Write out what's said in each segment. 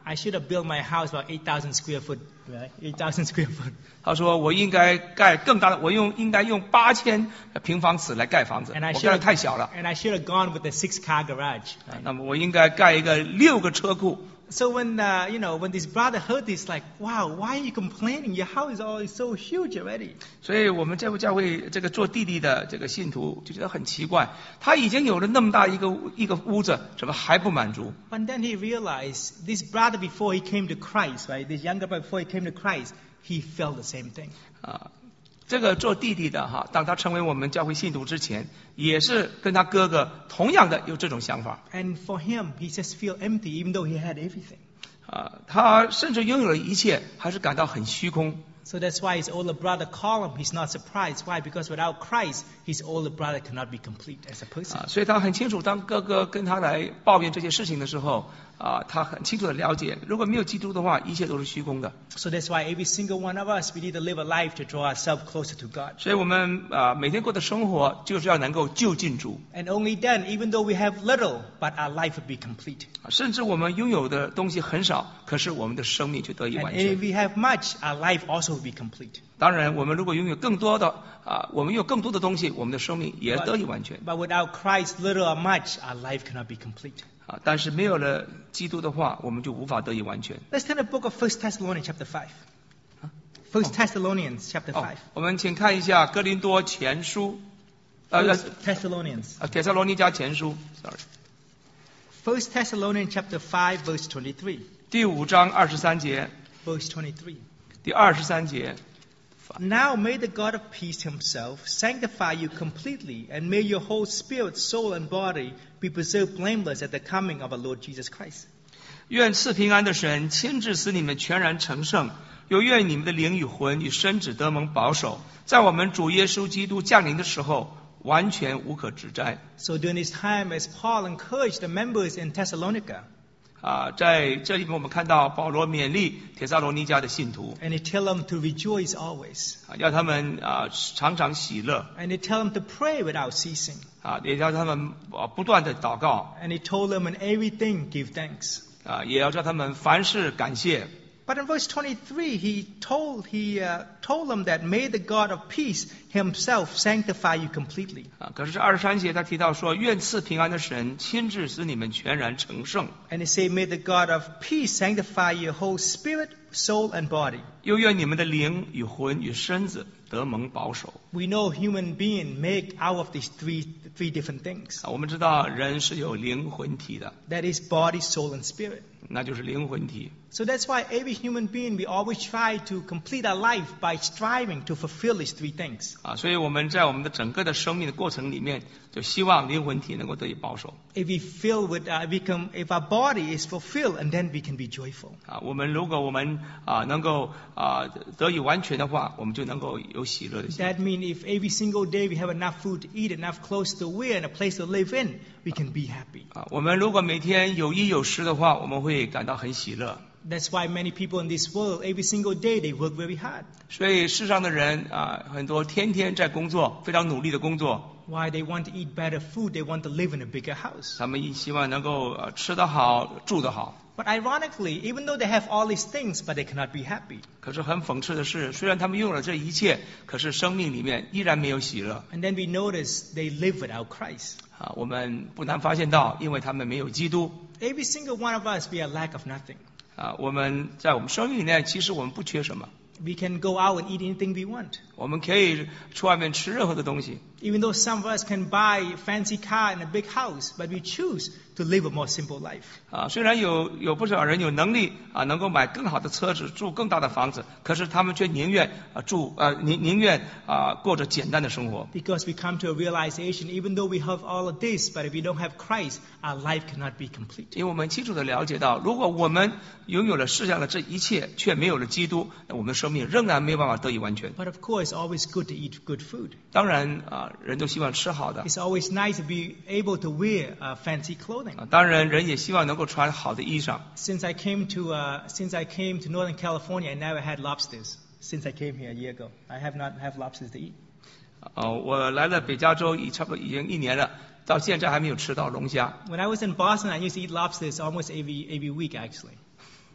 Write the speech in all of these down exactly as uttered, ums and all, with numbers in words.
I should have built my house about eight thousand square foot, right? eight thousand square foot. 他说我应该盖更大的，我用应该用八千平方尺来盖房子， And I 我 should 盖的 have, 太小了。 and I should have gone with the six car garage. 那么我应该盖一个六个车库。 So when uh, you know when this brother heard this, like, wow, why are you complaining? Your house is already so huge already. 所以我们这部教会这个做弟弟的这个信徒就觉得很奇怪，他已经有了那么大一个一个屋子，怎么还不满足？ But then he realized this brother before he came to Christ, right? This younger brother before he came to Christ, he felt the same thing. 啊，这个做弟弟的哈，当他成为我们教会信徒之前，也是跟他哥哥同样的有这种想法。 And for him, he just feel empty, even though he had everything. 啊，他甚至拥有了一切，还是感到很虚空。 So that's why his older brother called him. He's not surprised. Why? Because without Christ, his older brother cannot be complete as a person. 啊，所以他很清楚，当哥哥跟他来抱怨这些事情的时候，啊，他很清楚的了解，如果没有基督的话，一切都是虚空的。 So that's why every single one of us, we need to live a life to draw ourselves closer to God. 所以我们啊每天过的生活就是要能够就近主。 And only then, even though we have little, but our life would be complete. 啊，甚至我们拥有的东西很少，可是我们的生命却得以 And 完 if 全。 we have much, our life also will be complete. 当然，我们如果拥有更多的啊，我们有更多的东西，我们的生命也得以完全。 But without Christ, little or much, our life cannot be complete. 啊，但是没有了基督的话，我们就无法得以完全。 Let's turn to the book of First Thessalonians chapter five. First Thessalonians chapter 哦 five. 我们请看一下哥林多前书，呃， First Thessalonians. 呃，帖撒罗尼迦前书 ，sorry， First Thessalonians chapter five, verse twenty-three. 第五章二十三节， Verse twenty-three. 第二十三节。 Now may the God of peace himself sanctify you completely, and may your whole spirit, soul, and body be preserved blameless at the coming of our Lord Jesus Christ. 愿赐平安的神亲自使你们全然成圣，又愿你们的灵与魂与身子得蒙保守，在我们主耶稣基督降临的时候，完全无可指摘。 So during this time, as Paul encouraged the members in Thessalonica, 啊，在这里面我们看到保罗勉励帖撒罗尼迦的信徒， and he tell them to rejoice always, 啊，要他们啊常常喜乐， and he tell them to pray without ceasing, 啊，也要他们啊不断的祷告， and he told them in everything give thanks. 啊，也要叫他们凡事感谢。 But in verse twenty-three, he told he uh, told them that may the God of peace himself sanctify you completely. 啊，可是二十三节他提到说，愿赐平安的神亲自使你们全然成圣， And he say, may the God of peace sanctify your whole spirit, soul, and body. 又愿你们的灵与魂与身子得蒙保守。 We know human being make out of these three three different things. 啊，我们知道人是有灵魂体的， That is body, soul, and spirit. 那就是灵魂体。 So that's why every human being, we always try to complete our life by striving to fulfill these three things. 啊，所以我们在我们的整个的生命的过程里面，就希望灵魂体能够得以保守。 If we fill with, uh, we can, if our body is fulfilled, and then we can be joyful. 啊，我们如果我们啊能够啊得以完全的话，我们就能够有喜乐的心。 That means if every single day we have enough food to eat, enough clothes to wear, and a place to live in, we can be happy. 啊，我们如果每天有衣有食的话，我们会感到很喜乐。 That's why many people in this world, every single day, they work very hard. 所以世上的人啊，很多天天在工作，非常努力的工作， Why they want to eat better food, they want to live in a bigger house. 他们希望能够呃吃得好，住得好。 But ironically, even though they have all these things, but they cannot be happy. 可是很讽刺的是，虽然他们拥有了这一切，可是生命里面依然没有喜乐。 And then we notice they live without Christ. 啊，我们不难发现到，因为他们没有基督。 Every single one of us, we are lack of nothing. 啊，我们在我们生命里面，其实我们不缺什么， We can go out and eat anything we want. 我们可以去外面吃任何的东西。 Even though some of us can buy a fancy car and a big house, but we choose to live a more simple life. 啊，虽然有有不少人有能力啊，能够买更好的车子，住更大的房子，可是他们却宁愿啊住呃宁宁愿啊过着简单的生活。 Because we come to a realization, even though we have all of this, but if we don't have Christ, our life cannot be complete. 因为我们清楚的了解到，如果我们拥有了世上的这一切，却没有了基督，那我们的生命仍然没有办法得以完全。 But of course, it's always good to eat good food. 当然啊，人都希望吃好的 It's always nice to be able to wear uh, fancy clothing. 啊，当然人也希望能够穿好的衣裳。 Since I came to uh, since I came to Northern California, I never had lobsters. Since I came here a year ago, I have not have lobsters to eat. 哦，我来了北加州已差不多已经一年了，到现在还没有吃到龙虾。 When I was in Boston, I used to eat lobsters almost every every week actually.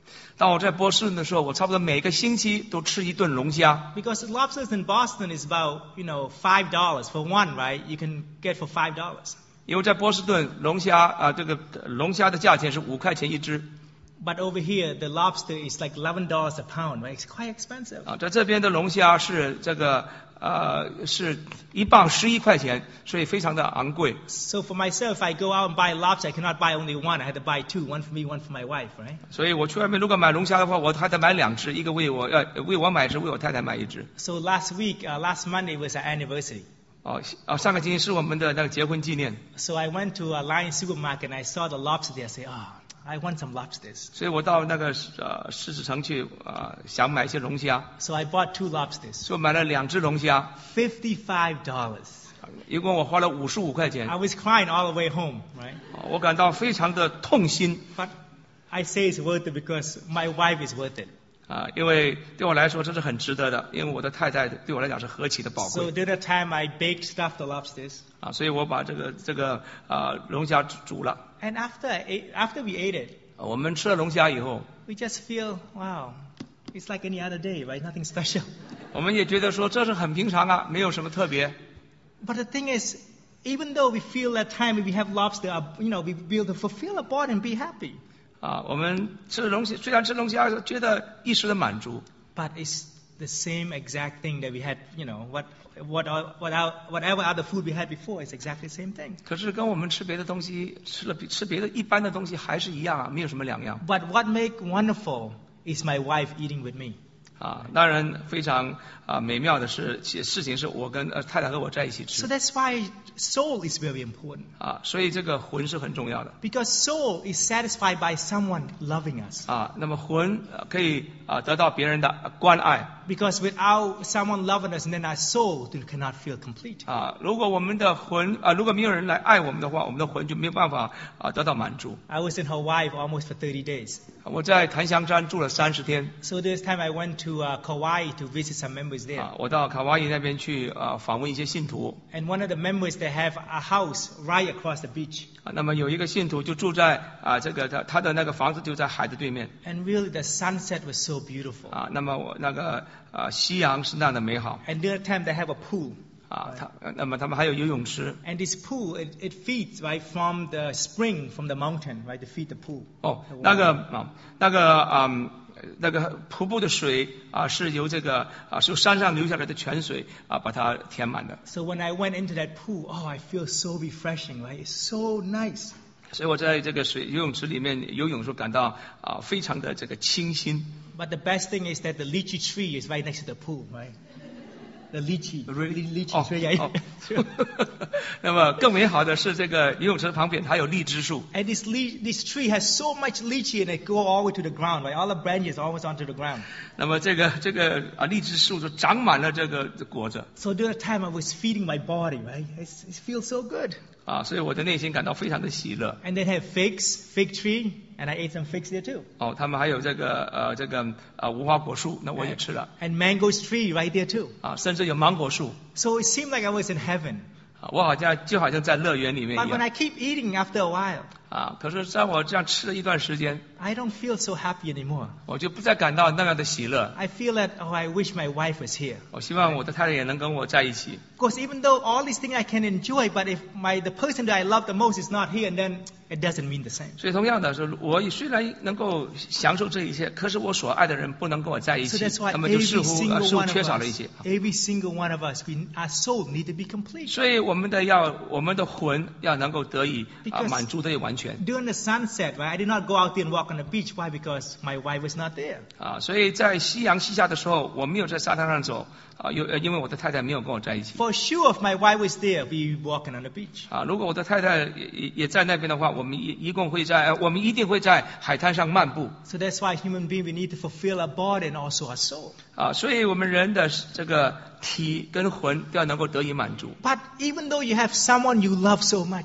当我在波士顿的时候，我差不多每个星期都吃一顿龙虾。 Because lobsters in Boston is about, you know, five dollars for one, right? You can get for five dollars. 因为在波士顿龙虾啊，这个龙虾的价钱是五块钱一只。 But over here, the lobster is like eleven dollars a pound, right? It's quite expensive. 啊，在这边的龙虾是这个呃是一磅十一块钱，所以非常的昂贵。 So for myself, if I go out and buy lobster, I cannot buy only one. I had to buy two, one for me, one for my wife, right? 所以我去外面如果买龙虾的话，我还得买两只，一个为我呃为我买一只，为我太太买一只。 So last week, uh, last Monday was our anniversary. 哦哦，上个星期是我们的那个结婚纪念。 So I went to a Lion supermarket and I saw the lobster there. I say, ah. I want some lobsters. 所以我到那个呃狮子城去啊、呃，想买一些龙虾。 So I bought two lobsters. 所以我买了两只龙虾。 Fifty-five dollars. 一共我花了五十五块钱。 I was crying all the way home, right? 我感到非常的痛心。 But I say it's worth it because my wife is worth it. 啊，因为对我来说这是很值得的，因为我的太太对我来讲是何其的宝贵。 So during the time I baked stuffed the lobsters. 啊，所以我把这个这个啊龙虾煮了。 And after I ate, after we ate it, 我们吃了龙虾以后 we just feel, wow, it's like any other day, right? Nothing special. 我们也觉得说这是很平常啊，没有什么特别。 But the thing is, even though we feel that time we have lobster, you know, we be able to fulfill our body and be happy. 啊，我们吃龙虾，虽然吃龙虾觉得一时的满足。 But it's the same exact thing that we had, you know, what, what, what, whatever other food we had before is exactly the same thing. 可是跟我们吃别的东西，吃了吃别的一般的东西还是一样啊，没有什么两样。 But what make wonderful is my wife eating with me. 啊，当然非常啊美妙的是事情是我跟呃太太和我在一起吃。 So that's why soul is very important. 啊，所以这个魂是很重要的。 Because soul is satisfied by someone loving us. 啊，那么魂可以啊得到别人的关爱。 Because without someone loving us, then our soul cannot feel complete. 啊，如果我们的魂啊，如果没有人来爱我们的话，我们的魂就没有办法啊得到满足。 I was in Hawaii for almost for thirty days. 我在檀香山住了三十天。 So this time I went to uh, Kauai to visit some members there. 啊，我到卡哇伊那边去啊访问一些信徒。 And one of the members they have a house right across the beach. 啊，那么有一个信徒就住在啊这个他他的那个房子就在海的对面。 And really the sunset was so beautiful. 啊，那么我那个啊夕阳是那样的美好。 And during that time they have a pool. 啊，他那么他们还有游泳池。 And this pool it, it feeds right from the spring from the mountain, right? To feed the pool. 哦，那个啊那个啊。嗯那个瀑布的水啊，是由这个啊，是由山上流下来的泉水啊，把它填满的。 So when I went into that pool, oh, I feel so refreshing, right? It's so nice. 所以我在这个水游泳池里面游泳的时候，感到啊非常的这个清新。 But the best thing is that the lychee tree is right next to the pool, right? The lychee, really lychee tree. 哦哦、那么更美好的是，这个游泳池旁边还有荔枝树。 And this this tree has so much lychee and it go all the way to the ground, right? All the branches almost onto the ground. 那么这个这个啊荔枝树就长满了这个果子。 So during the time I was feeding my body, right? It, it feels so good. 啊，所以我的内心感到非常的喜乐。 And they have figs, fig tree, and I ate some figs there too. 哦，他们还有这个呃这个啊无花果树，那我也吃了。 And mangoes tree right there too. 啊，甚至有芒果树。 So it seemed like I was in heaven. 啊，我好像就好像在乐园里面一 But 样。 when I keep eating after a while, 啊，可是在我这样吃了一段时间， I don't feel so happy anymore. 我就不再感到那样的喜乐。 I feel that, oh, I wish my wife was here. 我希望我的太太也能跟我在一起。 Because even though all these things I can enjoy, but if my the person that I love the most is not here, and then it doesn't mean the same. 所以同样的是，我虽然能够享受这一切，可是我所爱的人不能跟我在一 So 起 that's，why 那么就 every 似乎呃 single 似乎 one 缺 of 少了一 us, 些。 every single one of us, we, our soul need to be complete. 所以我们的要我们的魂要能够得以啊 Because 满足，得以完全。 During the sunset, right, I did not go out there and walk on the beach. Why? Because my wife was not there. 啊，所以在夕阳西下的时候，我没有在沙滩上走啊，有呃因为我的太太没有跟我在一起。 For sure, if my wife was there, we be walking on the beach. 啊，如果我的太太也也也在那边的话，我们一一共会在，我们一定会在海滩上漫步。 So that's why human beings we need to fulfill our body and also our soul. 啊，所以我们人的这个体跟魂都要能够得以满足。 But even though you have someone you love so much,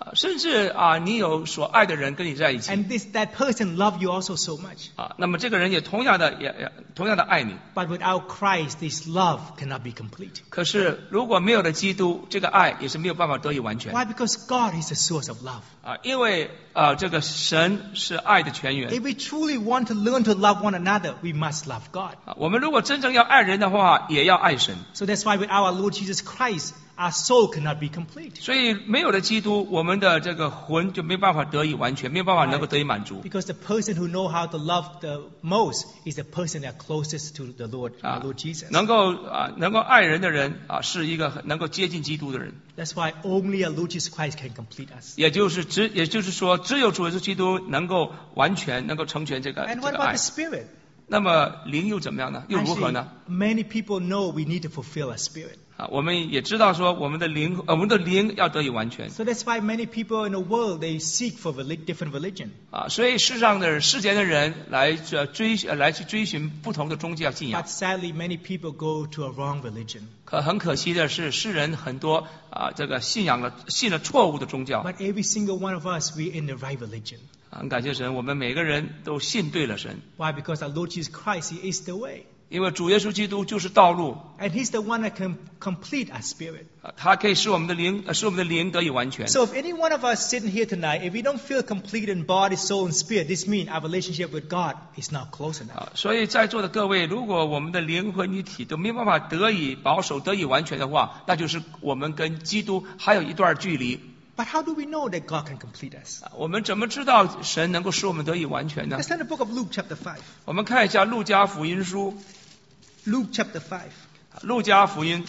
啊，甚至啊，你有所爱的人跟你在一起 And this that person love you also so much. 啊，那么这个人也同样的也也同样的爱你。 But without Christ, this love cannot be complete. 可是如果没有了基督，这个爱也是没有办法得以完全 Why? Because God is the source of love. 啊，因为啊，这个神是爱的泉源 If we truly want to learn to love one another, we must love God. 啊。我们如果真正要爱人的话，也要爱神。 So that's why with our Lord Jesus Christ, our soul cannot be complete. 所以没有了基督，我们的这个魂就没办法得以完全，没有办法能够得以满足 Because the person who know how to love the most is the person that closest to the Lord, 啊 our Lord Jesus. 能够啊能够爱人的人啊，是一个很能够接近基督的人。 That's why only our Lord Jesus Christ can complete us. 也就是只也就是说，只有主耶稣基督能够完全能够成全这个 And 这 what 个 about 爱 the。Spirit? 那么灵又怎么样呢？又如何 Actually, 呢？ many people know we need to fulfill our spirit. 啊，我们也知道说，我们的灵，呃我们的灵要得以完全 So that's why many people in the world, they seek for relig- different religion. 啊，所以世上的世间的人来呃追呃来去追寻不同的宗教信仰 But。sadly, many people go to a wrong religion. 可很可惜的是，世人很多啊，这个信仰了信了错误的宗教。 But every single one of us, we're in the right religion. 很感谢神，我们每个人都信对了神， Why? Because our Lord Jesus Christ, He is the way. 因为主耶稣基督就是道路 And He's the one that can complete our spirit. 啊，他可以使我们的灵，呃使我们的灵得以完全。 So if any one of us sitting here tonight, if we don't feel complete in body, soul, and spirit, this means our relationship with God is not close enough. 啊，所以在座的各位，如果我们的灵魂与体都没有办法得以保守、得以完全的话，那就是我们跟基督还有一段距离。 But how do we know that God can complete us? 啊我们怎么知道神能够使我们得以完全呢？ Let's turn to the book of Luke chapter five. 我们看一下路加福音书， Luke chapter five. 路加福音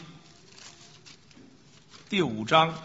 第五章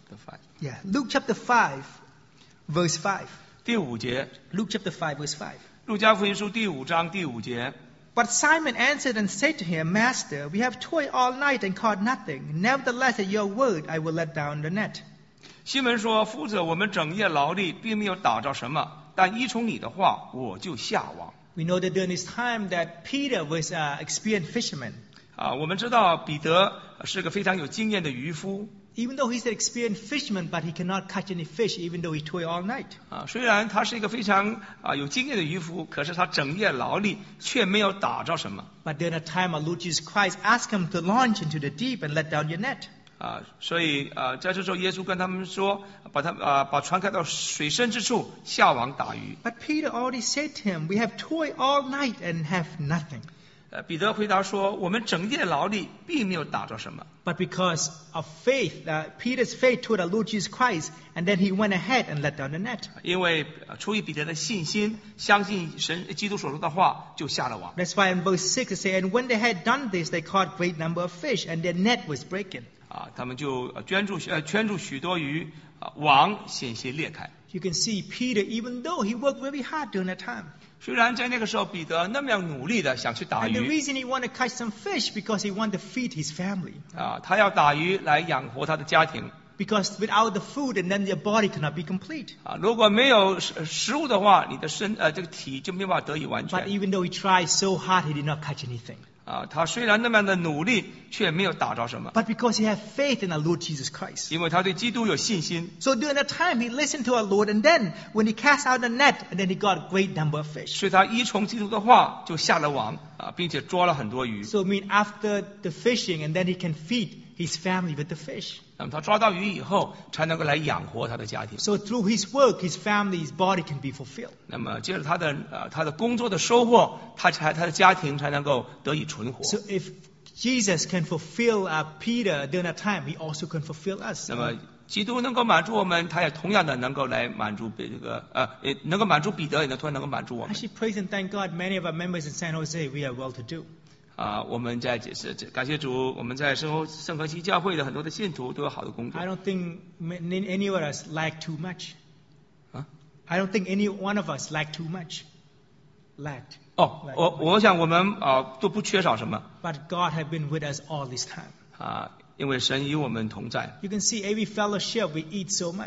Yeah, Luke chapter five, verse five. 第五节， Luke chapter five, verse five. 路加福音书第五章第五节。 But Simon answered and said to him, Master, we have toiled all night and caught nothing. Nevertheless, at your word, I will let down the net. 西门说：“夫子，我们整夜劳力，并没有打着什么，但依从你的话，我就下网。” We know that during this time that Peter was an experienced fisherman. 啊，我们知道彼得是个非常有经验的渔夫 Even though he's an experienced fisherman, but he cannot catch any fish, even though he toiled all night. 啊。虽然他是一个非常啊有经验的渔夫，可是他整夜劳力，却没有打着什么 But during that time, our Lord Jesus Christ asked him to launch into the deep and let down your net. 啊。所以啊，在这时候，耶稣跟他们说，把他啊把船开到水深之处，下网打鱼。 But Peter already said to him, We have toiled all night and have nothing. 呃，彼得回答说：“我们整夜劳力，并没有打着什么。” But because of faith, uh, Peter's faith toward our Lord Jesus Christ, and then he went ahead and let down the net. 因为呃出于彼得的信心，相信神基督所说的话，就下了网。 That's why in verse six it says, And when they had done this, they caught great number of fish, and their net was breaking. 啊，他们就呃圈住呃圈住许多鱼，啊，网险些裂开。 You can see Peter, even though he worked very hard during that time. 虽然在那个时候，彼得那么样努力的想去打 And the 鱼 reason he wanted to catch some fish, because he wanted to feed his family. 啊，他要打鱼来养活他的家庭 Because without the food, and then their body cannot be complete. 啊。如果没有食食物的话，你的身呃这个体就没办法得以完 But 全 even though he tried so hard, he did not catch anything. 啊。他虽然那么样的努力，却没有打着什么， But because he had faith in our Lord Jesus Christ. 因为他对基督有信心。 So during that time, he listened to our Lord, and then when he cast out the net, and then he got a great number of fish. 所以他依从基督的话，就下了网啊，并且捉了很多鱼。 So I mean, after the fishing, and then he can feed his family with the fish. 那么他抓到鱼以后，才能够来养活他的家庭。 So through his work, his family, his body can be fulfilled. 那么接着他的呃他的工作的收获，他才他的家庭才能够得以存活。 So if Jesus can fulfill uh, Peter during that time, he also can fulfill us. 那么基督能够满足我们，他也同样的能够来满足这个呃，也能够满足彼得，也能同样能够满足我们 Actually, praise and thank God, many of our members in San Jose, we are well-to-do. 啊。我们在解释，感谢主，我们在圣河圣河西教会的很多的信徒都有好的工作 I don't think many, any of us lack too much. 啊。 I don't think any one of us lack too much. Lacked. 哦，我我想我们啊都不缺少什么 But God has been with us all this time. 啊，因为神与我们同在 You can see every fellowship we eat so much.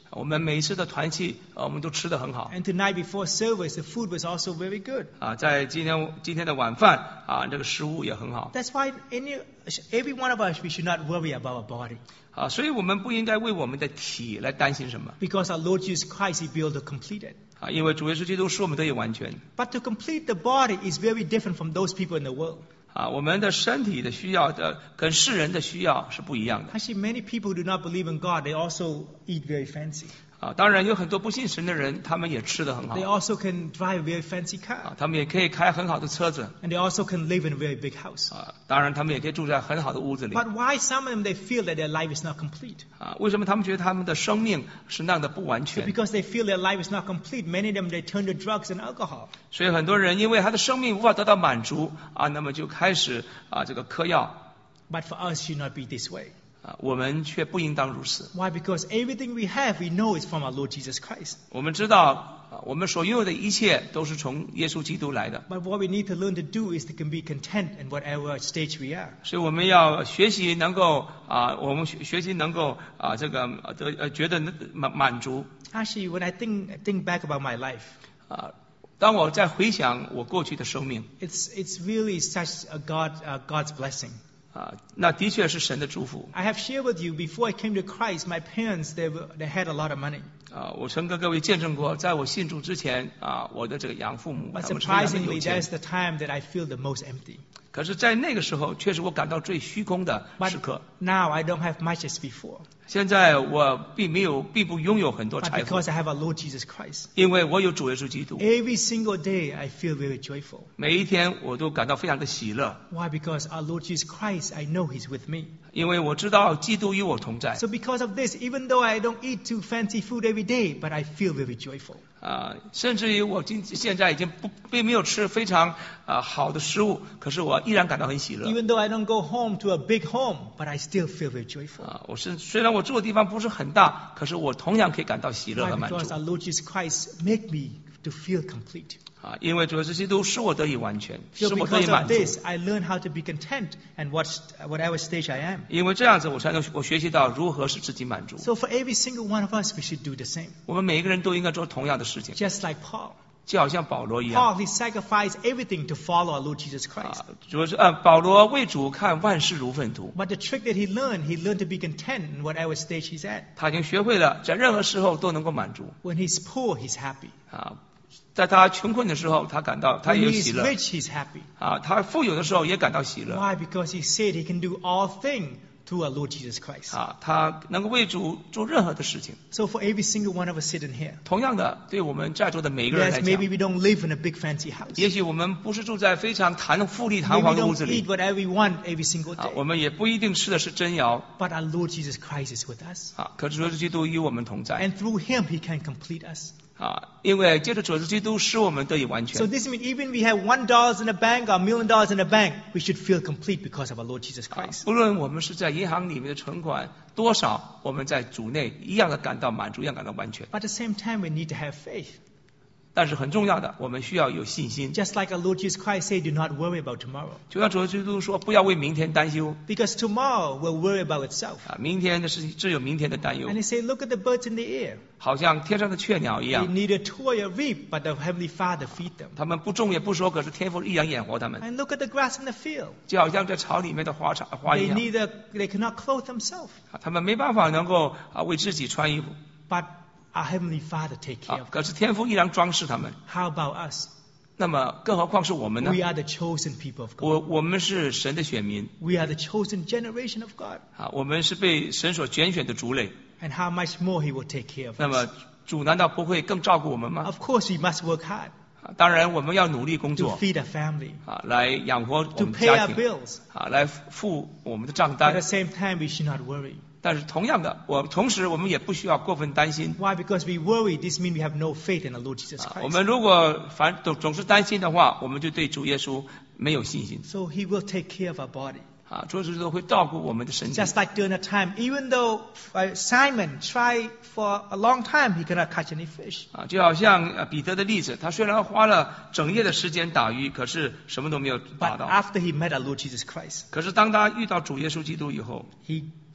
我们每一次的团契，呃，我们都吃得很好。 And tonight before service, the food was also very good. 啊，在今天今天的晚饭啊，这个食物也很好。 That's why any, every one of us, we should not worry about our body. 啊，所以我们不应该为我们的体来担心什么。 Because our Lord Jesus Christ, He be able to complete it. 啊，因为主耶稣基督使我们得以完全。 But to complete the body is very different from those people in the world. 啊，我们的身体的需要的跟世人的需要是不一样的。 Actually, many people who do not believe in God, they also eat very fancy. 啊，当然有很多不信神的人，他们也吃得很好。 They also can drive a very fancy car. 啊，他们也可以开很好的车子。 And they also can live in a very big house. 啊，当然他们也可以住在很好的屋子里。 But why some of them, they feel that their life is not complete? 啊，为什么他们觉得他们的生命是那样的不完 So 全？ because they feel their life is not complete, many of them, they turn to drugs and alcohol. 所以很多人因为他的生命无法得到满足啊，那么就开始啊这个嗑药。 But for us, it should not be this way. 啊，我们却不应当如此。 Why? Because everything we have, we know is from our Lord Jesus Christ. 我们知道啊，我们所拥有的一切都是从耶稣基督来的。 But what we need to learn to do is to can be content in whatever stage we are. 所以我们要学习能够啊，我们学学习能够啊这个得呃觉得满满足。 Actually, when I think think back about my life, 啊，当我在回想我过去的生命 it's it's really such a God uh, God's blessing. 啊，那的确是神的祝福。 I have shared with you before I came to Christ, my parents they were, they had a lot of money. 啊，我曾跟各位见证过，在我信主之前啊，我的这个养父母 But 他们是非常的 surprisingly, 有钱 that's。the time that I feel the most empty. 可是，在那个时候，却是我感到最虚空的时 But 刻。 now I don't have much as before. 现在我并没有，并不拥有很多 But 财富， because I have our Lord Jesus Christ, 因为我有主耶稣基督。 every single day I feel very joyful. 每一天我都感到非常的喜乐， Why? Because our Lord Jesus Christ, I know He's with me. 因为我知道基督与我同在。 So because of this, even though I don't eat too fancy food every day, but I feel very joyful. 啊，甚至于我今现在已经不并没有吃非常啊好的食物，可是我依然感到很喜乐。 Even though I don't go home to a big home, but I still feel very joyful. 啊，我是虽然我住的地方不是很大，可是我同样可以感到喜乐 Why? 和满足 Because our Lord Jesus Christ make me to feel complete. 啊，因为主耶稣基督使我得以完全， So 使我得以 because 满 of 足。 this, I learn how to be content and what, whatever stage I am. 因为这样子，我才能我学习到如何使自己满足。 So for every single one of us, we should do the same. 我们每一个人都应该做同样的事情， Just like Paul. 就好像保罗一样。 Paul, he sacrificed everything to follow our Lord Jesus Christ. 啊，主要是呃，保罗为主看万事如粪土， But the trick that he learned, he learned to be content in whatever stage he's at. 他已经学会了在任何时候都能够满足。 When he's poor, he's happy. 啊，在他穷困的时候，他感到他 When 也有 he's 喜乐。 rich, he's happy. 啊，他富有的时候也感到喜乐。 Why? Because he said he can do all things through our Lord Jesus Christ. 啊，他能够为主做任何的事情。 So for every single one of us sitting here, 同样的，对我们在座的每一个人 yes, 来 maybe 讲， we don't live in a big fancy house. 也许我们不是住在非常谈富丽堂 Maybe 皇 we 的屋 don't 子里 eat whatever we want every single 啊， day. 我们也不一定吃的是真肴 But our Lord Jesus Christ is with us. 啊，可是主耶稣基督与我们同在 And through him, he can complete us. 啊，因为借着主耶稣基督使我们得以完 So 全。 this means even we have one dollar in the bank or a million dollars in the bank, we should feel complete because of our Lord Jesus 啊 Christ. 不论我们是在银行里面的存款多少，我们在主内一样的感到满足，一样感到完全。 But at the same time, we need to have faith. 但是很重要的，我们需要有信心。 Just like our Lord Jesus Christ said, do not worry about tomorrow. 就像主耶稣基督说，不要为明天担忧 Because tomorrow will worry about itself. 啊，明天的事情只有明天的担忧 And，he said, look at the birds in the air. 好像天上的雀鸟一 They 样， neither toil or reap, but the Heavenly Father feed them. 他们不种也不收，可是天父一样养活他们， And look at the grass in the field. 就好像在草里面的花草花一 They 样， neither, they cannot clothe themselves. 啊他们没办法能够啊为自己穿衣服 But our Heavenly Father take care 啊 of，them. 可是天父依然装饰他们。 How about us? 那么更何况是我们呢？ We are the chosen people of God. 我我们是神的选民 We are the chosen generation of God. 啊，我们是被神所拣选的族类。 And how much more He will take care of 那 us. 么主难道不会更照顾我们吗？ Of course, we must work hard 啊当然，我们要努力工 to 作 feed our family, 啊，来养活我 to 们的 pay 家 our 庭 bills. 啊，来付我们的账 But at 单 the。same time, we should not worry. 但是同样的，我同时我们也不需要过分担心。 Why? Because we worry, this means we have no faith in the Lord Jesus 啊，我 Christ. 们如果反总总是担心的话，我们就对主耶稣没有信心 So He will take care of our body. 啊。主耶稣都会照顾我们的身体 Just like during the time, even though uh, Simon tried for a long time, he cannot catch any fish. 啊，就好像呃彼得的例子，他虽然花了整夜的时间打鱼，可是什么都没有打 But 到。 after he met our Lord Jesus Christ, 可是当他遇到主耶稣基督以后， he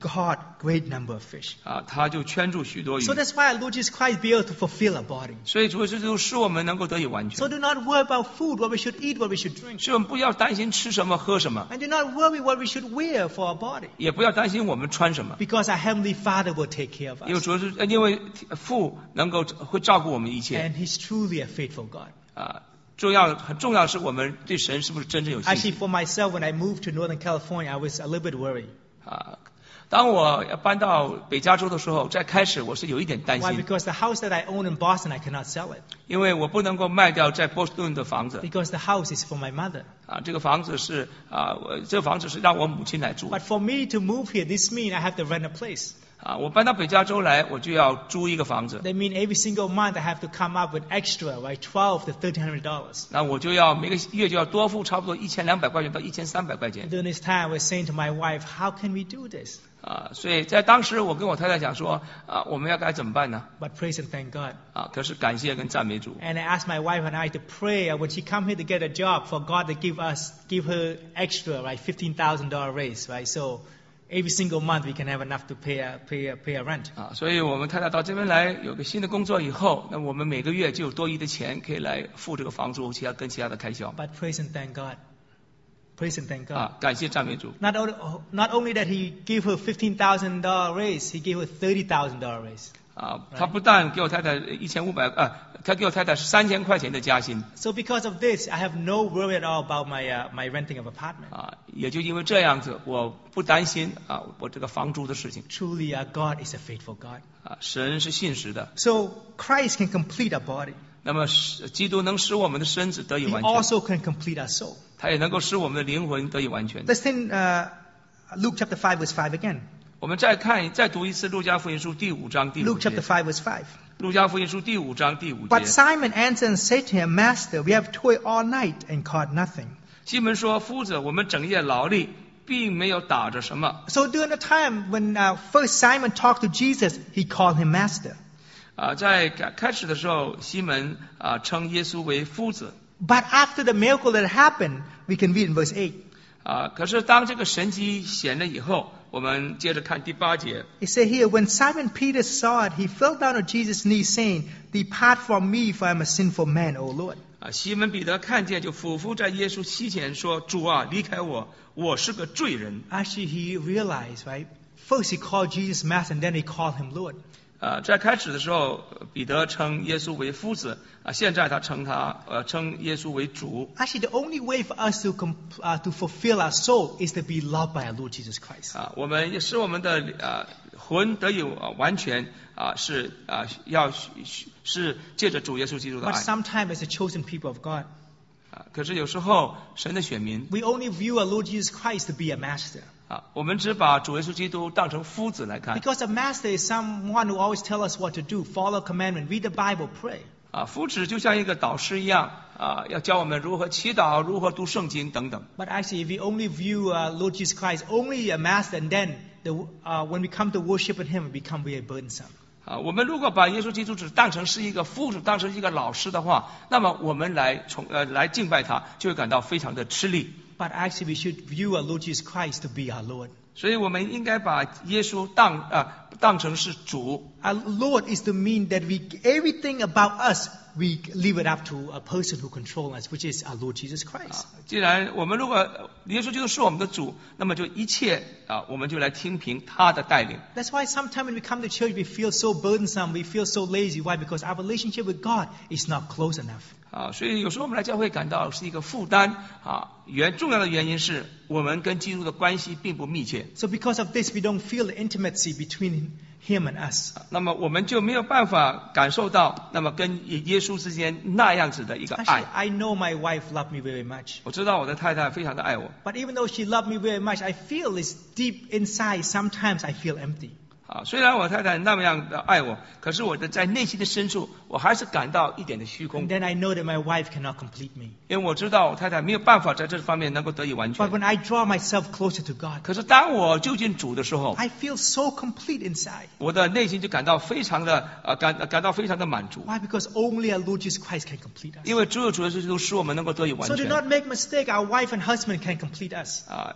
caught great number of fish. 啊，他就圈住许多鱼。 So that's why our Lord Jesus Christ be able to fulfill our body. 所以主耶稣基督使我们能够得以完 So 全。 do not worry about food, what we should eat, what we should drink. 所以我们不要担心吃什么喝什么， And do not worry what we should wear for our body. 也不要担心我们穿什么， Because our Heavenly Father will take care of 因为 us. 主要是因为父能够会照顾我们一切 And He's truly a faithful God. 啊。重要很重要的是我们对神是不是真正有信 Actually, 心 for myself, when I moved to Northern California, I was a little bit worried. 啊。当我搬到北加州的时候，在开始我是有一点担 Why? 心， Because the house that I own in Boston, I cannot sell it. 因为我不能够卖掉在波士顿的房子 Because the house is for my mother. 啊。这个房子是啊，我这个房子是让我母亲来住 But for me to move here, this means I have to rent a place. 啊。我搬到北加州来，我就要租一个房子， That means every single month I have to come up with extra, right, twelve to thirteen hundred dollars. 那我就要每个月就要多付差不多一千两百块钱到一千三百块钱 During this time, I was saying to my wife, how can we do this? 啊。所以在当时我跟我太太讲说啊，我们要该怎么办呢？ But praise and thank God. 啊，可是感谢跟赞美主 And I asked my wife and I to pray uh, when she come here to get a job for God to give us, give her extra, right, fifteen thousand dollars raise, right? So every single month we can have enough to pay a, pay a, pay a rent. 啊。所以我们太太到这边来有个新的工作以后，那我们每个月就有多余的钱可以来付这个房租，其他跟其他的开销 But praise and thank God. Praise and thank God. 啊。感谢赞美主 Not only, not only that he gave her fifteen thousand dollars raise, he gave her thirty thousand dollars raise. 啊。他不但给我太太一千五百啊，他给我太太是三千块钱的加薪 So because of this, I have no worry at all about my, uh, my renting of apartment. 啊。也就因为这样子，我不担心啊我这个房租的事情 Truly, our God is a faithful God. 啊。神是信实的， So Christ can complete our body. 那么使基督能使我们的身子得以 He 完全， also can complete our soul. 他也能够使我们的灵魂得以完全。 Let's think uh, Luke chapter five verse five again. 我们再看再读一次路加福音书第五章第五 Luke 节 chapter。five verse five. 路加福音书第五章第五 But 节。 Simon answered and said to him, Master, we have toiled all night and caught nothing. 西门说：“夫子，我们整夜劳力，并没有打着什么。 So during the time when uh, first Simon talked to Jesus, he called him Master. 啊，在开开始的时候，西门啊称耶稣为夫子。 But after the miracle that happened, we can read in verse eight. 啊，可是当这个神迹显了以后，我们接着看第八节。 It said here, when Simon Peter saw it, he fell down at Jesus' knees, saying, Depart from me, for I am a sinful man, O Lord. 啊，西门彼得看见，就俯伏在耶稣膝前说：“主啊，离开我，我是个罪人。 Actually, he realized, right? First he called Jesus Master, and then he called him Lord. ” 啊，在开始的时候，彼得称耶稣为夫子，啊，现在他称他呃称耶稣为主。 Actually, the only way for us to comp- uh, to fulfill our soul is to be loved by our Lord Jesus Christ. 啊，我们也使我们的呃魂得以呃完全啊，是啊要是借着主耶稣基督的 But 爱 sometimes, as the chosen people of God, 啊。可是有时候神的选民 we only view our Lord Jesus Christ to be a master. 啊，我们只把主耶稣基督当成夫子来看 Because a master is someone who always tells us what to do, follow commandment, read the Bible, pray. 啊，夫子就像一个导师一样啊，要教我们如何祈祷、如何读圣经等等。 But actually, if we only view uh, Lord Jesus Christ only a master, and then the, uh, when we come to worship Him, it becomes very burdensome. 啊，我们如果把耶稣基督只当成是一个夫子，当成一个老师的话，那么我们来从呃来敬拜他，就会感到非常的吃力。 But actually, we should view our Lord Jesus Christ to be our Lord. 所以我们应该把耶稣当啊、当成是主。 Our Lord is to mean that we everything about us we leave it up to a person who controls us, which is our Lord Jesus Christ. 啊，既然我们如果耶稣基督是我们的主，那么就一切啊，我们就来听凭他的带领。 That's why sometimes when we come to church, we feel so burdensome, we feel so lazy. Why? Because our relationship with God is not close enough. 啊，所以有时候我们来教会感到是一个负担啊。原重要的原因是我们跟基督的关系并不密切， So because of this, we don't feel the intimacy between Him and us. 那么我们就没有办法感受到那么跟耶稣之间那样子的一个 Actually, 爱。 I know my wife loved me very much. 我知道我的太太非常的爱我 But even though she loved me very much, I feel it's deep inside. Sometimes I feel empty. 啊，虽然我太太那么样的爱我，可是我的在内心的深处，我还是感到一点的虚 And 空， then I know that my wife cannot complete me. 因为我知道我太太没有办法在这方面能够得以完 But 全。 when I draw myself closer to God, 可是当我就近主的时候， I feel so complete inside. 我的内心就感到非常的呃感感到非常的满足， Why? Because only our Lord Jesus Christ can complete us. 因为只有主耶稣基督使我们能够得以完 So do 全 not make mistake. Our wife and husband can complete us. 啊。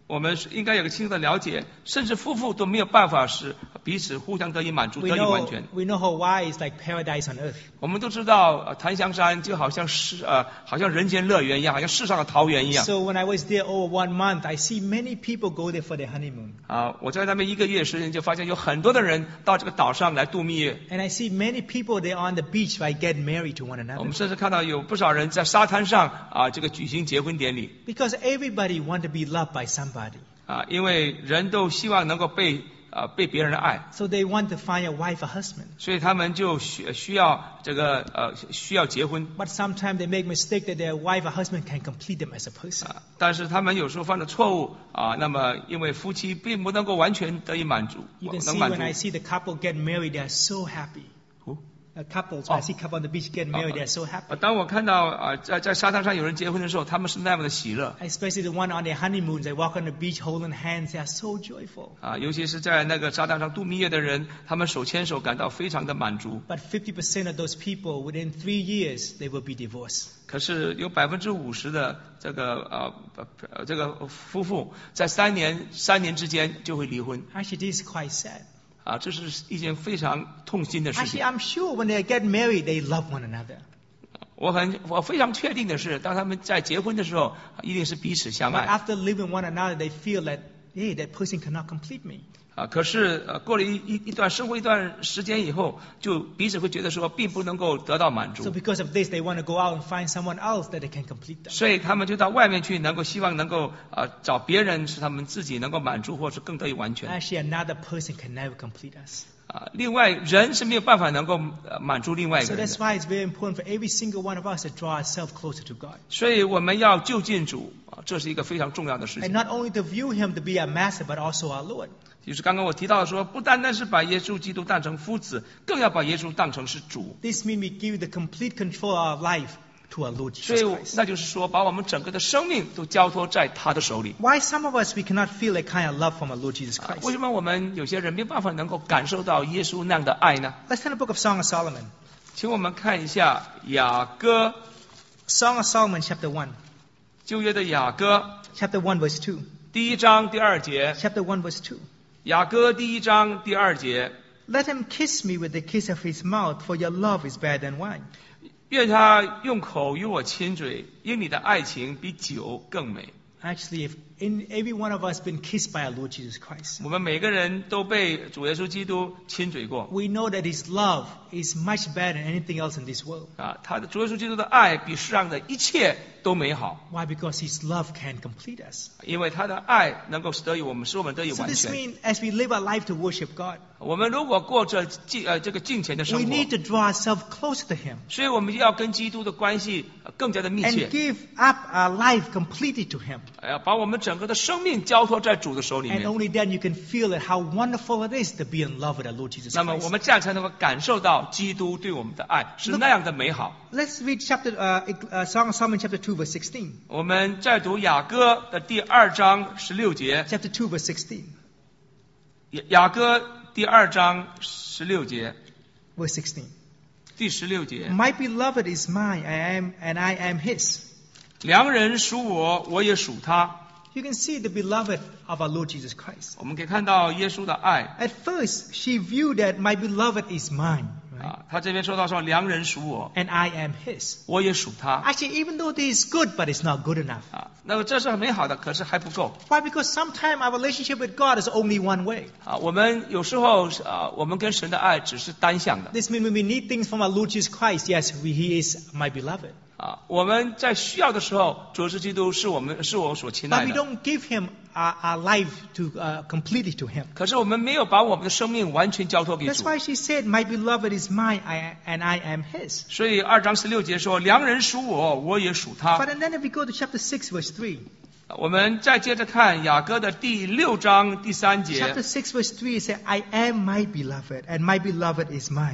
我们应该有个清楚的了解，甚至夫妇都没有办法使彼此互相得以满足， We 得以完 know, 全。 we know Hawaii is like paradise on earth. 我们都知道，呃檀香山就好像是呃，好像人间乐园一样，好像世上的桃园一样。 So when I was there over one month, I see many people go there for their honeymoon. 啊，我在那边一个月时间就发现有很多的人到这个岛上来度蜜月。 And I see many people there on the beach right, get married to one 我 another. 们甚至看到有不少人在沙滩上啊，这个举行结婚典礼。 Because everybody want to be loved by somebody. 啊，因为人都希望能够被啊被别人爱， So they want to find a wife or husband. 所以他们就需需要这个呃需要结婚。 But sometimes they make mistake that their wife or husband can complete them as a person. 啊，但是他们有时候犯了错误啊，那么因为夫妻并不能够完全得以满足， You can 能 see 满 when I 足。 see the couple get married, they are so happy. Who? Uh, couples, when I see couple on the beach get married, they are so happy. 啊，当我看到啊在在沙滩上有人结婚的时候，他们是那么的喜乐 Especially the one on their honeymoons, they walk on the beach holding hands, they are so joyful. 啊，尤其是在那个沙滩上度蜜月的人，他们手牵手感到非常的满足。 But fifty percent of those people, within three years, they will be divorced. 可是有百分之五十的这个呃呃这个夫妇在三年三年之间就会离婚。 Actually, this is quite sad. 啊，这是一件非常痛心的事 Actually, 情。 I'm sure when they get married, they love one another. 我很我非常确定的是，当他们在结婚的时候，一定是彼此相 But 爱 after living one another, they feel that, hey, that person cannot complete me. 啊。可是呃，过了一一一段生活一段时间以后，就彼此会觉得说，并不能够得到满 So 足， because of this, they want to go out and find someone else that they can complete them. 所以他们就到外面去，能够希望能够啊找别人使他们自己能够满足，或是更得以完全 Actually, another person can never complete us. 啊。另外，人是没有办法能够呃满足另外一 So 个人 that's 的， why it's very important for every single one of us to draw ourselves closer to God. 所以我们要就近主啊，这是一个非常重要的事 And 情。 not only to view Him to be our master, but also our Lord. 就是刚刚我提到的说，不单单是把耶稣基督当成夫子，更要把耶稣当成是主。 This means we give the complete control of our life to our Lord 所 Jesus 以 Christ. 那就是说，把我们整个的生命都交托在他的手里。 Why some of us we cannot feel that kind of love from our Lord Jesus 啊 Christ? 为什么我们有些人没有办法能够感受到耶稣那样的爱呢？ Let's turn to the book of Song of Solomon. 请我们看一下雅歌， Song of Solomon, chapter one. 旧约的雅歌 Chapter one, verse two. 第一章第二节， Chapter one, verse two. 雅歌第一章第二节， Let him kiss me with the kiss of his mouth, for your love is better than wine. 愿他用口与我亲嘴，因你的爱情比酒更美。 Actually, if in, every one of us been kissed by our Lord Jesus Christ, 我们每个人都被主耶稣基督亲嘴过 we know that his love is much better than anything else in this world. 啊，他的主耶稣基督的爱比世上的一切都美好， Why? Because his love can complete us. 因为他的爱能够使得以我们使我们得以 So 完 this 全。 means as we live our life to worship God, 我们如果过着敬呃这个敬虔的生 we 活， need to draw ourselves closer to him 所以我们就要跟基督的关系呃更加的密 and 切， give up our life completely to him. 呃把我们整个的生命交托在主的手里 And 面。 only then you can feel it, how wonderful it is to be in love with our Lord Jesus 那么我 Christ. 们这样才能够感受到基督对我们的爱是那样的美好。 Let's read chapter uh, uh, Song of Solomon chapter two verse sixteen. 我们再读雅歌的第二章十六节， Chapter two verse sixteen. 雅雅歌第二章十六节， Verse sixteen. 第十六节， My beloved is mine, I am and I am his. 良人属我，我也属他。 You can see the beloved of our Lord Jesus Christ. 我们可以看到耶稣的爱 At first, she viewed that my beloved is mine, right? 啊，他这边说到说良人属我， And I am his. 我也属他 Actually, even though this is good, but it's not good enough. 啊。那么这是很美好的，可是还不够 Why? Because sometimes our relationship with God is only one way. 啊。我们有时候啊，我们跟神的爱只是单向的 This means when we need things from our Lord Jesus Christ, yes, we, he is my beloved. 啊。我们在需要的时候，主耶稣基督是我们是我所亲 But 爱 we 的。 don't give him our, our life to uh, completely to him. 可是我们没有把我们的生命完全交托给 That's 主， why she said, my beloved is mine, I, and I am his. 所以二章十六节说良人属我，我也属他。 But then if we go to chapter six, verse three. 我们再接着看雅歌的第六章第三节 Chapter six, verse three, it says, I am my beloved, and my beloved is mine.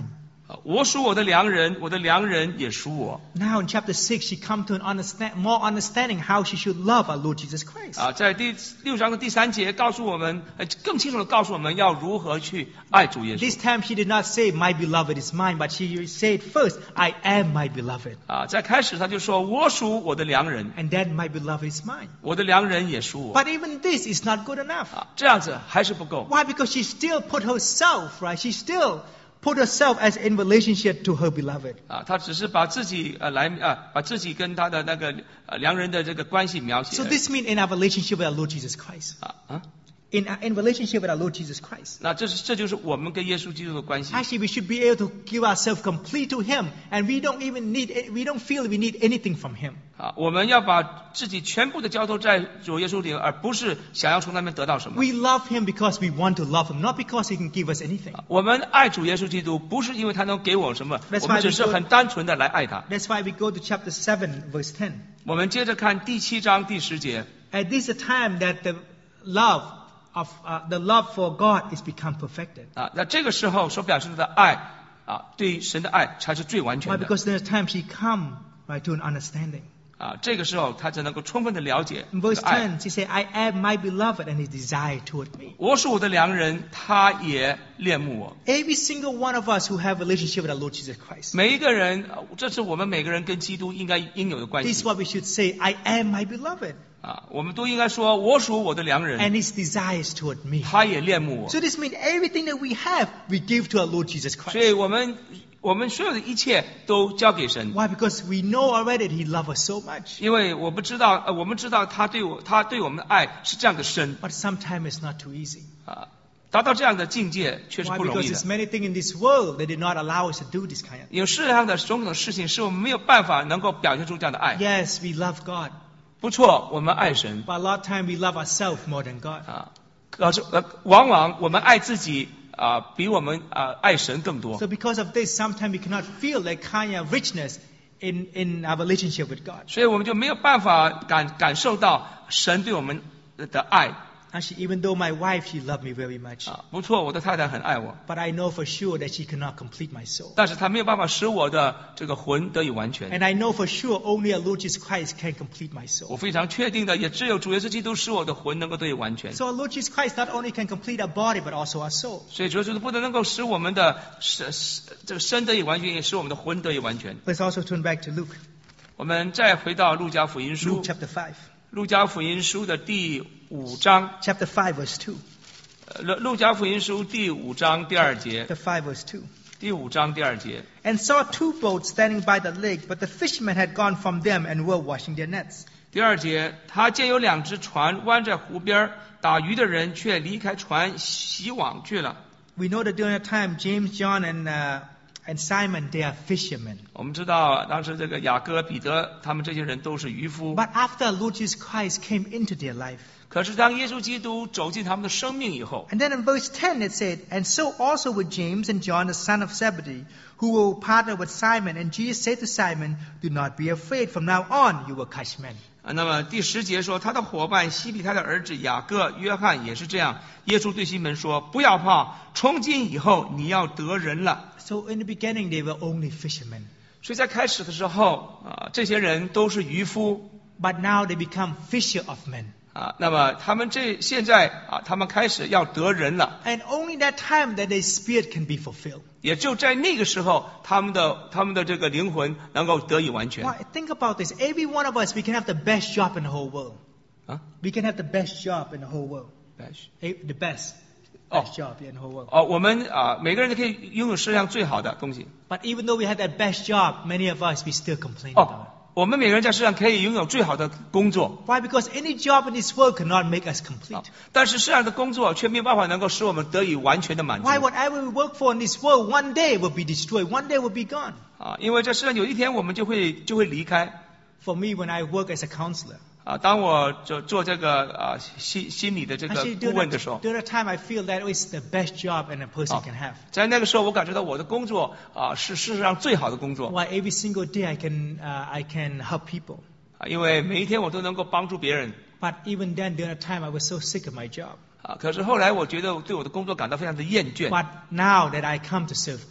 我属我的良人，我的良人也属我。 Now in chapter six, she come to an understand, more understanding how she should love our Lord Jesus Christ. 啊，在第六章的第三节告诉我们，呃，更清楚的告诉我们要如何去爱主耶稣。 This time she did not say, my beloved is mine, but she said first, I am my beloved. 啊，在开始他就说，我属我的良人， And then my beloved is mine. 我的良人也属我。 But even this is not good enough. 啊，这样子还是不够。 Why? Because she still put herself, right? She still put herself as in relationship to her beloved. 啊，他只是把自己呃来啊，把自己跟他的那个呃良人的这个关系描写 So。this means in our relationship with our Lord Jesus Christ. 啊啊， In, in relationship with our Lord Jesus Christ. 那这是这就是我们跟耶稣基督的关系。 Actually, we should be able to give ourselves complete to Him, and we don't even need, we don't feel we need anything from Him. 啊，我们要把自己全部的交托在主耶稣里，而不是想要从那边得到什么。 We love Him because we want to love Him, not because He can give us anything. 我们爱主耶稣基督，不是因为他能给我什么， That's 我们 why 只 we 是 go- 很单纯的来爱他。 That's why we go to chapter seven, verse ten. 我们接着看第七章第十节。 At this time that the love of uh, the love for God is become perfected. 啊，那这个时候所表示的爱啊，对神的爱才是最完 Why? 全的。 Because there's time she come right to an understanding. 啊，这个时候他才能够充分的了解 In 这 verse 个爱。 ten, she said, I am my beloved and his desire toward me. 我属我的良人，他也恋慕我。 Every single one of us who have a relationship with our Lord Jesus Christ. 每一个人，呃这是我们每个人跟基督应该应有的关 This is 系 what we should say, I am my beloved 啊！我们都应该说，我属我的良人， and his desires toward me. 他也恋慕我。 So this means everything that we have, we give to our Lord Jesus 所 Christ. 以我们我们所有的一切都交给神， Why? Because we know already that he loves us so much. 因为我们知道，呃，我们知道他对我，他对我们的爱是这样的深 But sometimes it's not too easy. 啊，达到这样的境界却是 Why? 不容 Because 易的 there's。many things in this world that did not allow us to do this kind of. 有世界上的种种事情，使我们没有办法能够表现出这样的爱。 Yes, we love God, 不错，我们爱神 but a lot of time we love ourselves more than God. 啊，可是呃，往往我们爱自己啊，比我们啊爱神更多。 So because of this, sometimes we cannot feel that kind of richness in, in our relationship with God. 所以我们就没有办法感感受到神对我们的爱 Actually, even though my wife, she loved me very much. 啊。不错，我的太太很爱我， But I know for sure that she cannot complete my soul. 但是她没有办法使我的这个魂得以完全。 And I know for sure only our Lord Jesus Christ can complete my 我 soul. 非常确定的，也只有主耶稣基督使我的魂能够得以完全。 So our Lord Jesus Christ not only can complete our body, but also our soul. 所以主耶稣基督不但能够使我们的身这个身得以完全，也使我们的魂得以完全。 Let's also turn back to Luke, 我们再回到路加福音 Luke 书， chapter five. 路加福音书的第五章， Chapter five, verse two. 呃路路加福音书第五章第二节， Chapter five, verse two. 第五章第二节。 And saw two boats standing by the lake, but the fishermen had gone from them and were washing their nets. 第二节，他见有两只船弯在湖边，打鱼的人却离开船洗网去了。 We know that during that time, James, John, and uh, and Simon, they are fishermen. 我们知道，当时这个雅各、彼得他们这些人都是渔夫。 But after Lord Jesus Christ came into their life, 可是当耶稣基督走进他们的生命以后， and then in verse ten it said, and so also with James and John, the son of Zebedee, who were partnered with Simon. And Jesus said to Simon, do not be afraid. From now on, you will catch men. 啊，那么第十节说，他的伙伴西比他的儿子雅各、约翰也是这样。耶稣对西门说：“不要怕，从今以后你要得人了。” So in the beginning, they were only fishermen. 所以在开始的时候啊，这些人都是渔夫 But now they become fisher of men. 啊。那么他们这现在啊，他们开始要得人了。 And only that time that their spirit can be fulfilled. 也就在那个时候，他们的他们的这个灵魂能够得以完全 Why? Think about this. Every one of us, we can have the best job in the whole world. 啊。 We can have the best job in the whole world. Eh, The best, Oh. best job in the whole world. 哦，我们啊，每个人都可以拥有世界上最好的东西。 But even though we have that best job, many of us, we still complain 哦 about it. 我们每个人在世上可以拥有最好的工作， Why? Because any job in this world cannot make us complete. 但是世上的工作却没有办法能够使我们得以完全的满足 Why? Whatever we work for in this world, one day will be destroyed. One day will be gone. 啊，因为在世上有一天我们就会就会离开 For me, when I work as a counselor, 啊。当我做做这个啊心心理的这个 actually 顾 during 问 that, 的时候， during that time, I feel that it's the best job and a person Oh. can have. 在那个时候我感觉到我的工作啊是世上最好的工作 Why? Every single day, I can uh, I can help people. 啊，因为每一天我都能够帮助别人 But even then, during that time, I was so sick of my job. 啊。可是后来我觉得对我的工作感到非常的厌倦 But now that I come to serve God,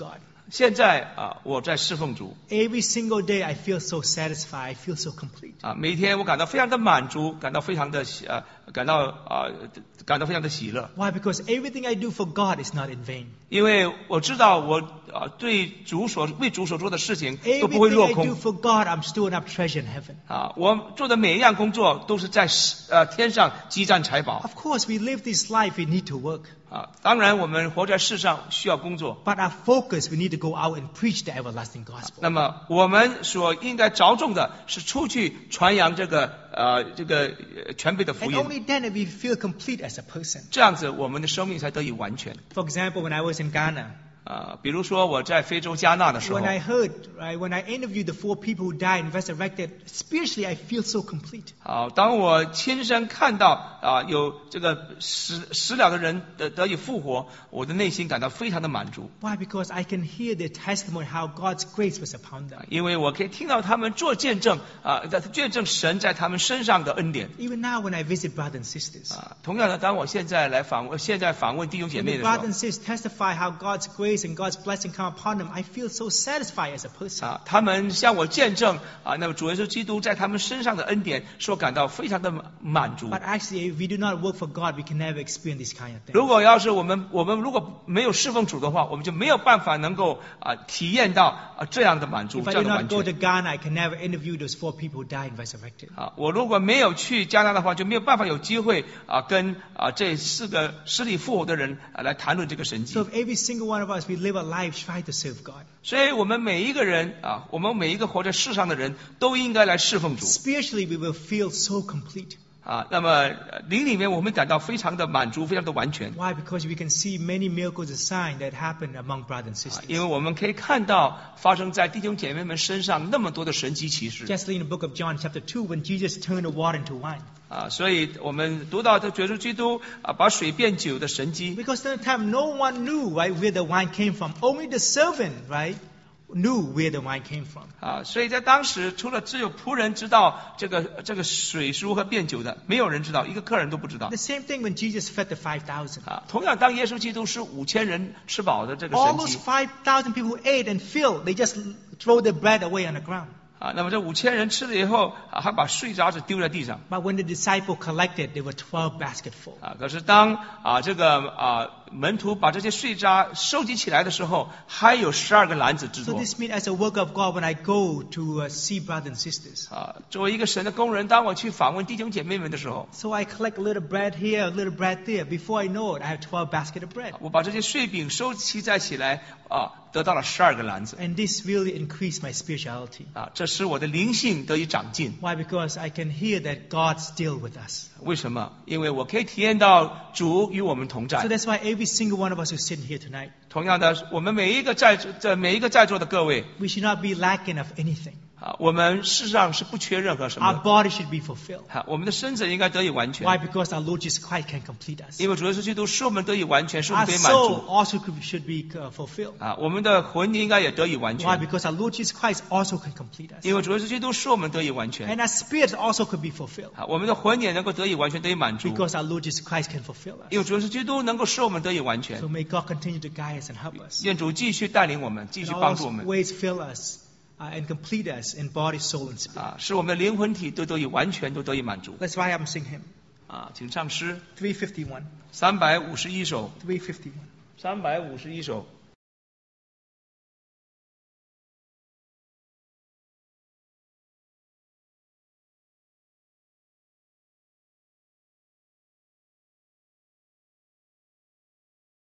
现在啊，我在侍奉主 Every single day I feel so satisfied. I feel so complete. 啊，每天我感到非常的满足，感到非常的喜呃，感到啊，感到非常的喜乐。 Why? Because everything I do for God is not in vain. 因为我知道我啊对主所为主所做的事情都不会 Everything 落 I do 空 for God, I'm storing up treasure in heaven. 啊，我做的每一样工作都是在呃天上积攒财宝 Of course, we live this life, we need to work. 啊。当然，我们活在世上需要工作， But our focus, we need to go out and preach the everlasting gospel. 那么我们所应该着重的是出去传扬这个呃这个呃全备的福 And 音， only then we feel complete as a person. 这样子我们的生命才得以完全 For example, when I was in Ghana, 啊。比如说我在非洲加纳的时候 when I heard, right, when I interviewed the four people who died and resurrected, spiritually I feel so complete. 好，当我亲身看到啊有这个死死了的人得得以复活，我的内心感到非常的满足， Why? Because I can hear their testimony how God's grace was upon them. 因为我可以听到他们做见证啊，见证神在他们身上的恩典 Even now when I visit brothers and sisters, 啊。同样的，当我现在来访问，现在访问弟兄姐 when 妹 the 的时 brothers 候 and sisters testify how God's grace and God's blessing come upon them, I feel so satisfied as a person. 啊，他们向我见证啊，那么主耶稣基督在他们身上的恩典，使我感到非常的满足。 But actually, if we do not work for God, we can never experience this kind of thing. 如果要是我们我们如果没有侍奉主的话，我们就没有办法能够啊体验到啊这样的满足， If 这 I 样 do 的 not 完 go to 全。 Ghana, I can never interview those four people who died and resurrected. 啊，我如果没有去加拿大的话，就没有办法有机会啊跟啊这四个死里复活的人啊来谈论这个神迹 So。if every single one of us, we live our lives trying to serve God. 所以我们每一个人啊，我们每一个活在世上的人都应该来侍奉主 Spiritually, we will feel so complete. 啊。那么呃灵里面我们感到非常的满足，非常的完全。 Why? Because we can see many miracles and signs that happen among brothers and 啊 sisters. 因为我们可以看到发生在弟兄姐妹们身上那么多的神迹奇事 Just like in the book of John, chapter two, when Jesus turned the water into wine. 啊，所以我们读到这耶稣基督啊把水变酒的神迹 Because at the time, no one knew, right, where the wine came from. Only the servant, right, knew where the wine came from. 啊，所以在当时除了只有仆人知道这个这个水是如何变酒的，没有人知道，一个客人都不知道 The same thing when Jesus fed the five thousand. 啊。同样，当耶稣基督是五千人吃饱的这个 All 神 those 迹 five thousand people who ate and filled, they just throw the bread away on the ground. 啊，那么这五千人吃了以后啊，还把碎渣子丢在地上 But when the disciple collected, there were twelve baskets full. 啊。可是当啊这个啊门徒把这些碎渣收集起来的时候，还有十二个篮子之 So 多 this means as a work of God, when I go to uh, see brothers and sisters, 啊。作为一个神的工人，当我去访问弟兄姐妹们的时候， so I collect a little bread here, a little bread there. Before I know it, I have twelve baskets of bread. 我把这些碎饼收集在起来啊，得到了十二个篮子 And this really increased my spirituality. 啊，这使我的灵性得以长进。 Why? Because I can hear that God's still with us. 为什么？因为我可以体验到主与我们同在 So。that's why every single one of us who sit here tonight, 同样的，我们每一个在在每一个在座的各位 we should not be lacking of anything. 啊，我们事实上是不缺任何什 Our 么 body should be fulfilled. 的。啊，我们的身子应该得以完 Why? 全， Because our Lord Jesus Christ can complete us. 因为主耶稣基督使我们得以完全，使我 Our 们得以满 soul 足 also could- should be uh, fulfilled. 啊，我们的魂应该也得以完 Why? 全， Because our Lord Jesus Christ also can complete us. 因为主耶稣基督使我们得以完全 And our spirit also could be fulfilled. 啊，我们的魂也能够得以完全，得以满足， Because our Lord Jesus Christ can fulfill 因 us. 为主耶稣基督能够使我们得以完全 So。may God continue to guide us and help us. 愿主继续带领我们，继 In 续 all 帮助我们 ways fill us uh, and complete us in body, soul, and spirit. 啊，使我们的灵魂体都得以完全，都得以满足 That's why I'm singing hymn 啊，请唱诗 three fifty-one. 三百五十一首， three fifty-one. 三百五十一首。